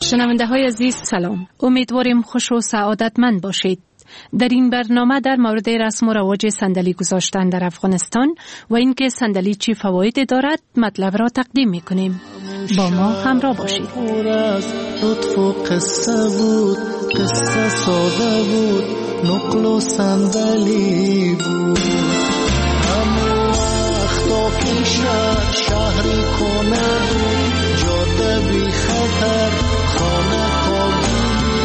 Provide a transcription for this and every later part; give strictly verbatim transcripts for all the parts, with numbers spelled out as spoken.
شنونده های عزیز سلام. امیدواریم خوش و سعادتمند باشید. در این برنامه در مورد رسم و رواج صندلی گذاشتن در افغانستان و اینکه صندلی چی فواید دارد مطلب را تقدیم می‌کنیم. با ما همراه باشید. لطف و قصه بود، قصه ساده بود، نقل و صندلی بود. همون وقتا که شهر شهری کنه بود، جاده بی خطر خانه خالی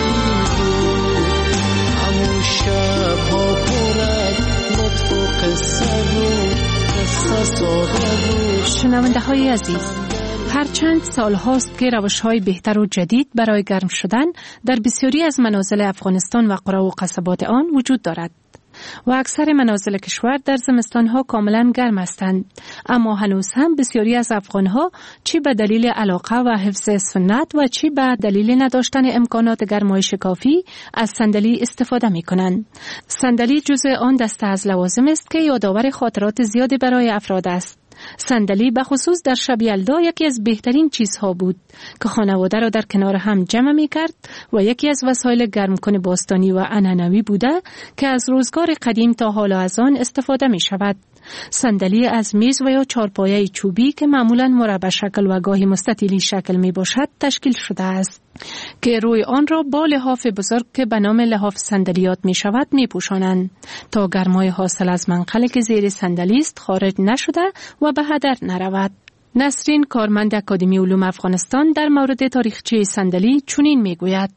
بود. همون شب ها پرد لطف و قصه بود، قصه ساده بود. شنونده های عزیز، هرچند سال هاست که روش های بهتر و جدید برای گرم شدن در بسیاری از منازل افغانستان و قرى و قصبات آن وجود دارد و اکثر منازل کشور در زمستان ها کاملا گرم هستند، اما هنوز هم بسیاری از افغان ها چی به دلیل علاقه و حفظ سنت و چی به دلیل نداشتن امکانات گرمایش کافی از صندلی استفاده می کنند. صندلی جزء آن دسته از لوازم است که یادآور خاطرات زیادی برای افراد است. صندلی به خصوص در شب یلدا یکی از بهترین چیزها بود که خانواده را در کنار هم جمع می کرد و یکی از وسایل گرمکن باستانی و عنعنوی بوده که از روزگار قدیم تا حال از آن استفاده می شود. صندلی از میز و یا چارپایه چوبی که معمولاً مربع شکل و گاهی مستطیلی شکل می باشد تشکیل شده است که روی آن را با لحاف بزرگ که به نام لحاف صندلیات می شود می پوشانند تا گرمای حاصل از منقلی که زیر صندلی است خارج نشده و به هدر نرود. نسرین کارمند اکادمی علوم افغانستان در مورد تاریخچه صندلی چنین می گوید: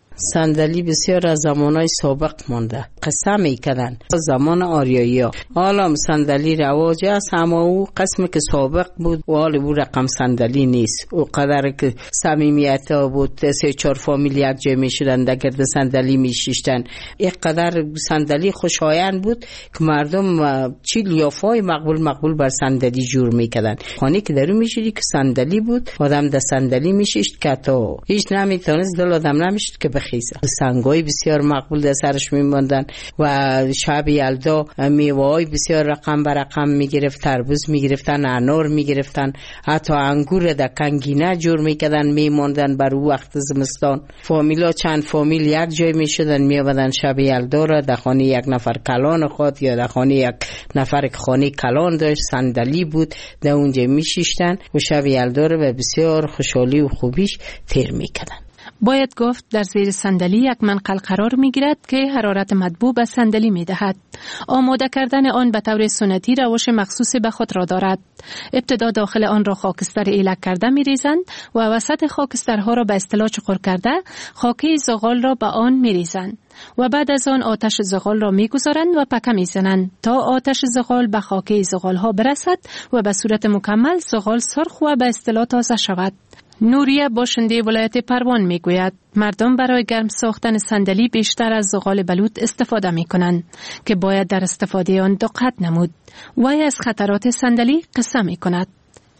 صندلی بسیار از زمانهای سابق مانده. قسم میکردن زمان آریایی ها حالا صندلی رواج است، اما او قسم که سابق بود و حال او رقم صندلی نیست. او قدر که صمیمیت ها بود، سه چهار فامیل یک جای میشدن در گرد صندلی میشیشتن. یک قدر صندلی خوشایند بود که مردم چی لیافای مقبول مقبول بر صندلی جور میکردن. خانه که درو میشدی که صندلی بود، آدم در صندلی میشیشت که تا هیچ نمیتونست دل آدم نمیشد که خیزه. سنگای بسیار مقبول در سرش میماندن و شب یلدا میوه‌های بسیار رقم بر رقم میگرفت، تربوز میگرفتن، انار میگرفتن، حتی انگور در کنگینه جور میکردن میماندن بر او وقت زمستان. فامیلا چند فامیل یک جای میشدن میآمدن شب یلدا را در خانه یک نفر کلان خود یا در خانه یک نفر که خانه کلان داشت صندلی بود در اونجا میشیشتن و شب یلدا را به بسیار خوشحالی و خوبیش تیر میکردن. باید گفت در زیر صندلی یک منقل قرار می گیرد که حرارت مطبوع به صندلی می دهد. آماده کردن آن به طور سنتی روش مخصوص به خود را دارد. ابتدا داخل آن را خاکستر ایلک کرده می ریزند و وسط خاکسترها را به اصطلاح چقر کرده خاکه زغال را به آن می ریزند و بعد از آن آتش زغال را می گذارند و پکه می زنند تا آتش زغال به خاکه زغال ها برسد و به صورت مکمل زغال سرخ و به اصطلاح تازه شود. نوریه باشنده ولایت پروان می گوید مردم برای گرم ساختن صندلی بیشتر از زغال بلوط استفاده می کنند که باید در استفاده آن دقت نمود. وی از خطرات صندلی قصه می کند.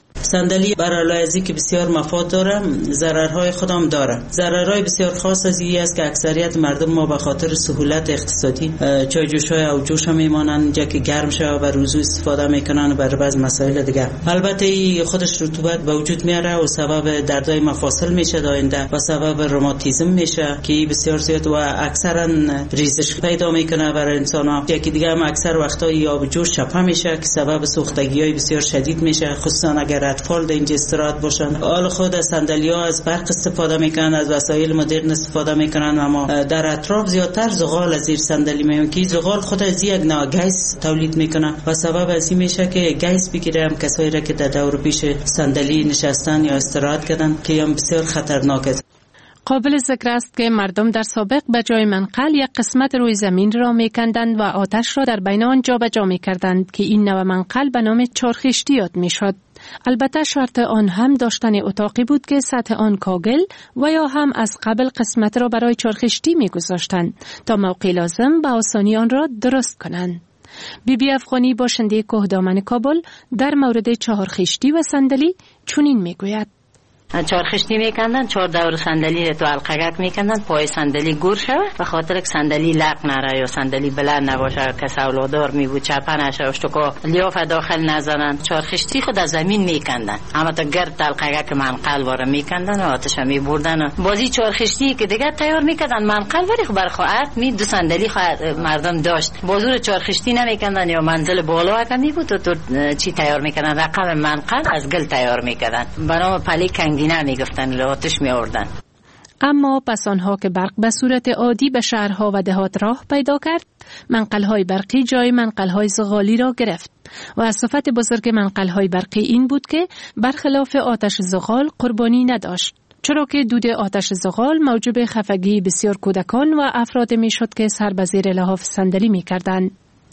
صندلی برای از اینکه بسیار مفاد داره، ضررهای خودم داره. ضررهای بسیار خاص از این است که اکثریت مردم ما به خاطر سهولت اقتصادی چای جوش‌های او جوش میمانند اینجا که گرم شه و روزو استفاده میکنن برای بعض مسائل دیگه. البته این خودش رطوبت به وجود میاره و سبب دردهای مفاصل میشه داینده و سبب روماتیسم میشه که بسیار زیاد و اکثرا ریزش پیدا میکنه برای انسان‌ها. یکی دیگه هم اکثر وقتا این آب جوش چپه میشه که سبب سوختگی‌های بسیار شدید میشه، خصوصا اگر اطفال در اینجا استراحت باشن. حال خود از صندلی‌ها از برق استفاده میکنن، از وسایل مدرن استفاده میکنن، اما در اطراف زیادتر زغال از زیر صندلی میمونه که زغال خود از یک نوع گیس تولید میکنه و سبب از این میشه که گیس بگیره هم کسایی را که در دور پیش صندلی نشستن یا استراحت کردن که هم بسیار خطرناک است. قابل ذکر است که مردم در سابق به جای منقل یک قسمت روی زمین را میکندند و آتش را در بین آن جا به جا میکردند که این نوع منقل به نام چارخشتی یاد میشد. البته شرط آن هم داشتن اتاقی بود که سطح آن کاگل و یا هم از قبل قسمت را برای چارخشتی میگذاشتند تا موقع لازم به آسانی آن را درست کنند. بی بی افغانی باشنده کوهدامن کابل در مورد چهارخشتی و صندلی چنین میگوید: چارخشتی میکندن، چهار دور صندلی تو القگک میکندن، پای صندلی گور شوه و خاطر که صندلی لق نره یا صندلی بلند نباشه، کس اولادار می بود چپه نشه اشتکا لیاف داخل نزنن، چارخشتی خود از زمین میکندن، اما تا گرد القگک منقل واره میکندن و آتش می بردن. بازی چارخشتی که دیگه تیار میکردن منقل ولی خب برخواهد می دو صندلی مردم داشت، بازور چارخشتی نمیکندن یا منزل بالا اگه می بود تو چی تیار میکردن، رقم منقل از گل تیار میکردن، بنام پلی کنگینه میگفتن، آتش می آوردن. اما پس آنها که برق به صورت عادی به شهرها و دهات راه پیدا کرد، منقل‌های برقی جای منقل‌های زغالی را گرفت و از صفت بزرگ منقل‌های برقی این بود که برخلاف آتش زغال قربانی نداشت، چرا که دود آتش زغال موجب خفگی بسیار کودکان و افراد میشد که سر به زیر لحاف صندلی می‌کردند.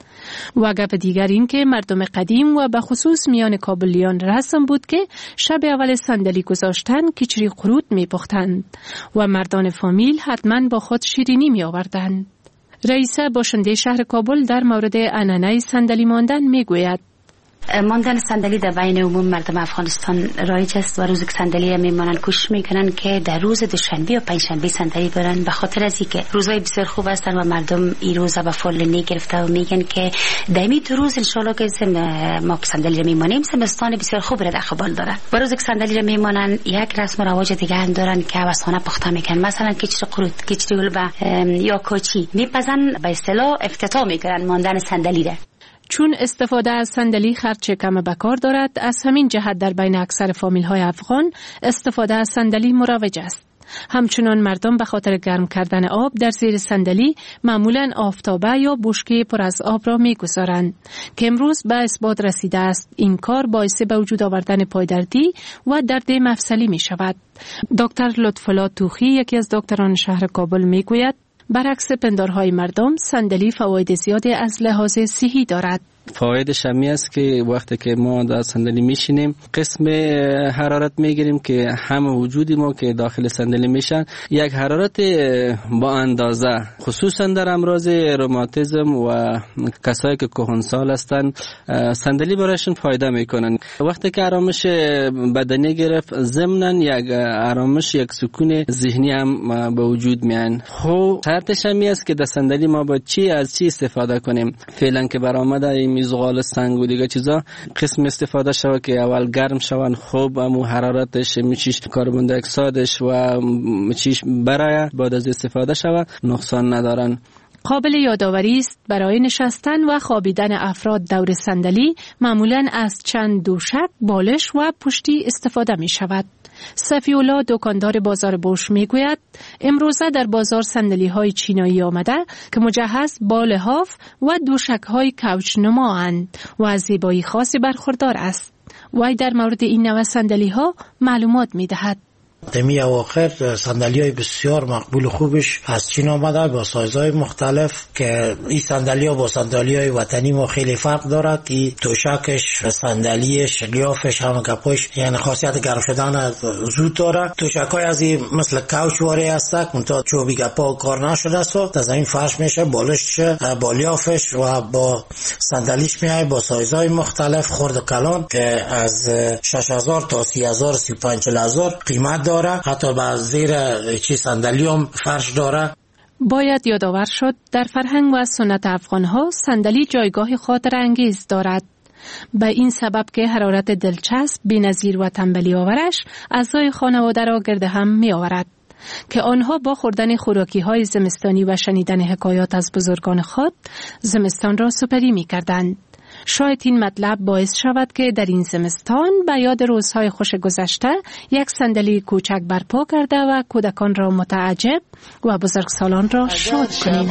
و گپ دیگر این که مردم قدیم و به خصوص میان کابلیان رسم بود که شب اول صندلی گذاشتن کچری قرود می پختند و مردان فامیل حتما با خود شیرینی می آوردند. رئیس باشنده شهر کابل در مورد عنعنه صندلی ماندن می گوید: ماندن صندلی در بین عموم مردم افغانستان رایج است و روزی که صندلی میمانن کوشش میکنن که در روز دوشنبه و پنجشنبه صندلی برن، به خاطر از اینکه روزهای بسیار خوب هستن و مردم این روزا به فول نگرفته و میگن که دمی دو روز ان شاء الله که ما که صندلی رو میمانیم سمستان بسیار خوب را در قبال داره. و روزی که صندلی رو میمانن یک رسم و رواج دیگه هم دارن که واسانه پخته میکنن، مثلا کچری قرود، کچری گلبه یا کوچی میپزن، به اصطلاح افتتاح میکنن ماندن صندلی را. چون استفاده از صندلی خرچ کم به کار دارد، از همین جهت در بین اکثر فامیل‌های افغان استفاده از صندلی مروج است. همچنان مردم به خاطر گرم کردن آب در زیر صندلی معمولاً آفتابه یا بشکه پر از آب را می‌گذارند که امروز به اثبات رسیده است این کار باعث به وجود آوردن پایدردی و درد مفصلی می‌شود. دکتر لطف‌الله توخی، یکی از دکتران شهر کابل، می‌گوید برعکس پندارهای مردم صندلی فواید زیادی از لحاظ صحی دارد. فوایدش همی است که وقتی که ما در صندلی میشینیم قسم حرارت میگیریم که همه وجودی ما که داخل صندلی میشن یک حرارت با اندازه، خصوصا در امراض روماتیسم و کسایی که کهنسال هستن صندلی برایشون فایده میکنن. وقتی که آرامش بدنی گرفت ضمناً یک آرامش، یک سکون ذهنی هم به وجود میان. خب شرطش همی است که در صندلی ما با چی از چی استفاده کنیم. فعلا که برآمده میزغال سنگ و دیگه چیزا قسم استفاده شود که اول گرم شون، خوب امو حرارتش میچیش کربن دی اکسایدش و میچیش برای بعد از استفاده شود نقصان ندارن. قابل یادآوری است برای نشستن و خوابیدن افراد دور صندلی معمولاً از چند دوشک، بالش و پشتی استفاده می شود. صفی‌الله دکاندار بازار بوش می گوید امروزه در بازار صندلی های چینایی آمده که مجهز با لحاف و دوشک های کوچ نما اند و از زیبایی خاصی برخوردار است. وی در مورد این نوع صندلی ها معلومات می دهد. دمی اواخر صندلی های بسیار مقبول خوبش از چین آمده با سایزهای مختلف که این صندلی ها با صندلی های وطنی ما خیلی فرق دارد که توشکش، صندلیش، لیافش، همه گپاش یعنی خاصیت گرم شدن زود داره. توشک های از این مثل کوچ واره هسته که منطقه چوبی گپا کار نشده است و در زمین فرش میشه، بالش با لیافش و با صندلیش میای با سایزهای مختلف خرد و کلان که از شش هزار تا سی هزار سی و پنج هزار قیمت داره. حتی بعض زیر چی صندلی هم فرش داره. باید یادآور شد در فرهنگ و سنت افغان‌ها صندلی جایگاه خاطر انگیز دارد. به این سبب که حرارت دلچسب، بی‌نظیر و تنبلی آورش اعضای خانواده را گرد هم می آورد که آنها با خوردن خوراکی‌های زمستانی و شنیدن حکایات از بزرگان خود زمستان را سپری می کردند. شاید این مطلب باعث شود که در این زمستان به یاد روزهای خوش گذشته یک صندلی کوچک برپا کرده و کودکان را متعجب و بزرگسالان را شاد کنیم.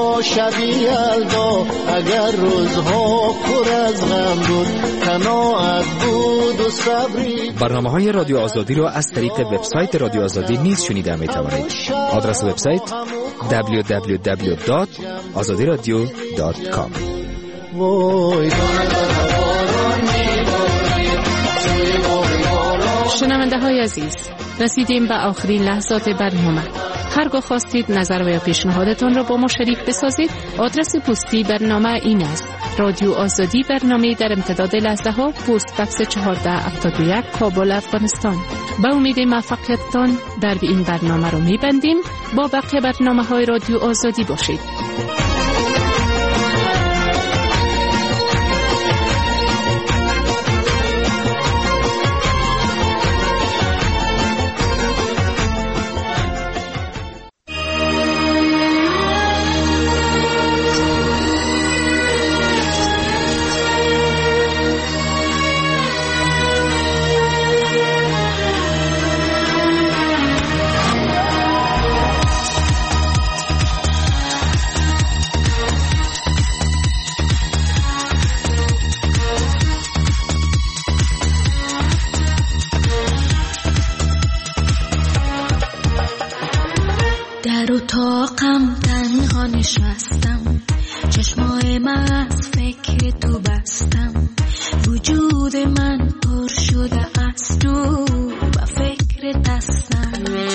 اگر روزها پر از غم بود، قناعت بود و صبری. برنامه‌های رادیو آزادی را از طریق وبسایت رادیو آزادی نیز شنیده می‌توانید. آدرس وبسایت دبلیو دبلیو دبلیو دات آزادی رادیو دات کام. شنونده های عزیز، رسیدیم به آخرین لحظات برنامه. هرگاه خواستید نظر و یا پیشنهادتان را با ما شریک بسازید، آدرس پستی برنامه این است: رادیو آزادی برنامه در امتداد لحظه ها پست بکس چهارده هفتاد و یک کابل افغانستان. با امید موفقیتتان در این برنامه رو میبندیم. با بقیه برنامه های رادیو آزادی باشید. در اتاقم تنها نشستم، چشمای من از فکر تو بستم، وجود من پر شده از تو و فکر دستم.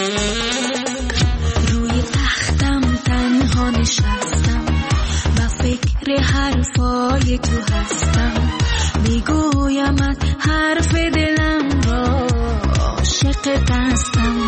روی تختم تنها نشستم و فکر حرفای تو هستم، میگویم حرف دلم را عاشق دستم.